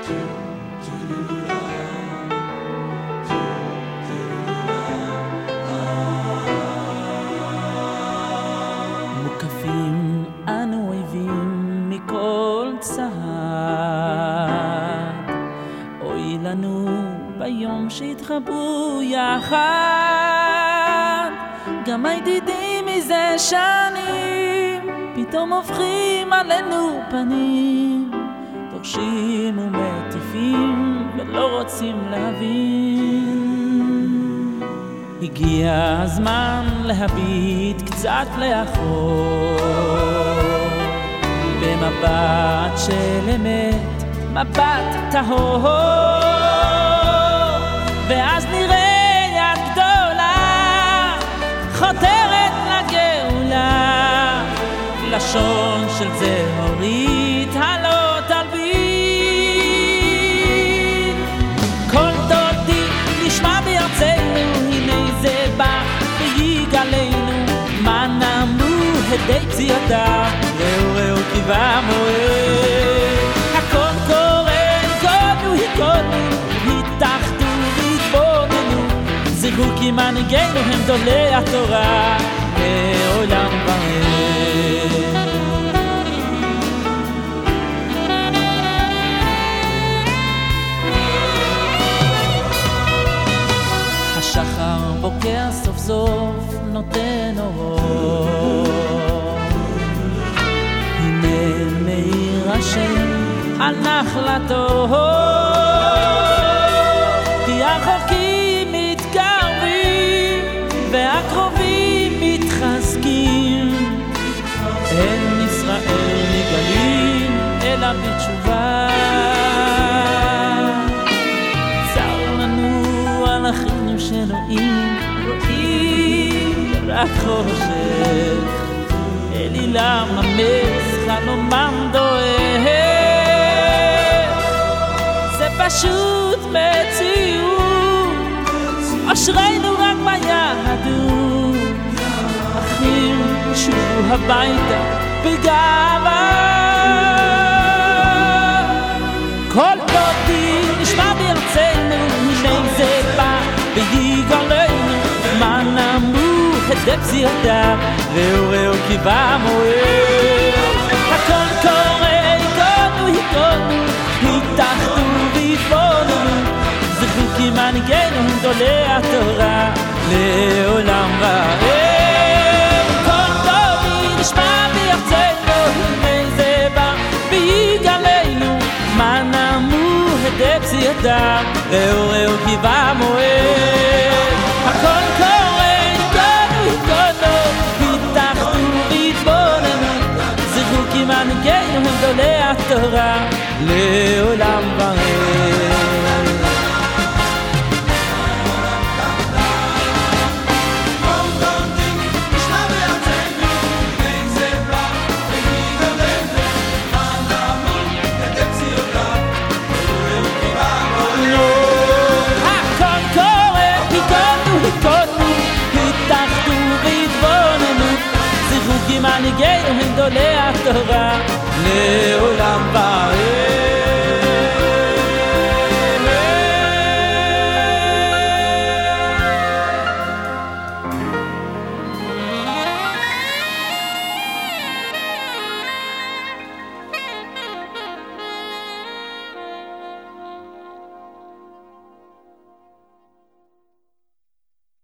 מוקפים אנו אויבים מכל צד, אוי לנו ביום שהתחברו יחד. גם הידידים מזה שנים פתאום הופכים עלינו פנים, דורשים ומטיפים ולא רוצים להבין. הגיע הזמן להביט קצת לאחור, במבט של אמת, מבט טהור, ואז נראה יד גדולה חותרת לגאולה, לשון של זמורית הלא תלבין. כל דודי נשמע בארצנו, הנה זה בא ויגלנו, מה נאמרו הדי פציעתה, ראו ראו כי בא מועד. הכל קורא היכונו, התאחדו והתבוננו, זכרו כי מנהיגינו הם גדולי התורה לעולם ועד. השחר בוקע סוף סוף נותן אור, הנה מאיר השם על נחלתו, כי הרחוקים מתקרבים והקרובים מתחזקים, אין ישראל נגלים אלא בתשובה. צר לנו על אחינו שרואים, רואים רק חושך, אלילם ממס חלומם דואג, זה פשוט מציאות, אשרינו רק ביהדות. אחים שובו הביתה בגאווה, כל דודי נשמע בארצנו, הנה זה בא ויגאלנו, מה נאמרו הדי פציעתה, ראו ראו כי בא מועד. הכל קורא היכונו, התאחדו והתבוננו, זכרו כי מנהיגינו הם גדולי התורה לעולם ועד. כל דודי נשמע בארצנו, הנה זה בא ויגאלנו, מה נאמרו הדי פציעתה, ראו ראו כי בא מועד. הכל קורא היכונו, התאחדו והתבוננו, זכרו כי מנהיגינו הם גדולי התורה לעולם ועד. מנהיגינו הם גדולי התורה לעולם ועד.